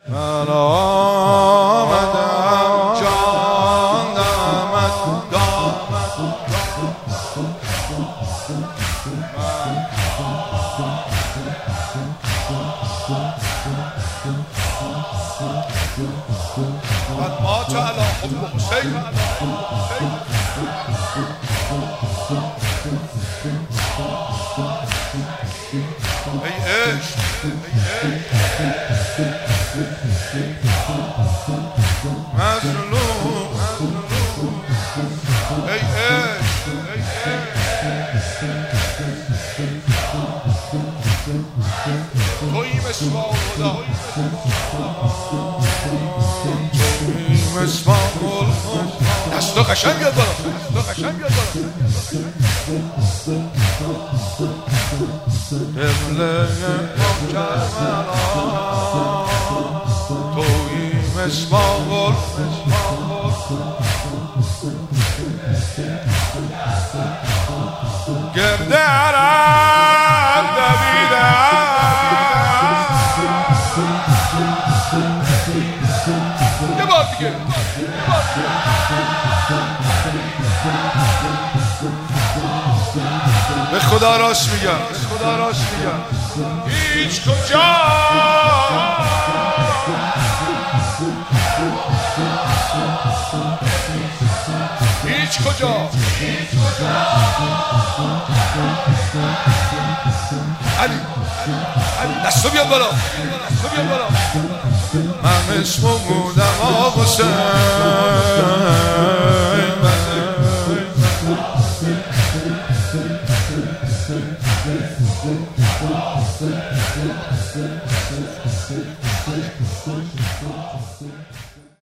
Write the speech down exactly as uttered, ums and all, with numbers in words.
من آمدم جان دمت دامت قد مات على حب حسین ای عشق مظلوم ای عشق تویی مسواک خدا تویی مسواک دستو قشنگ بیاد بالا دستو قشنگ بیاد بالا قبله کربلا تویی مسواک گرده عرب دویدم یه بار دیگه به خدا راست میگم به خدا راست میگم هیچ کجا هیچ کجا علی دستو بیاد بالا دستو بیاد بالا من اسمو بودم آقا حسین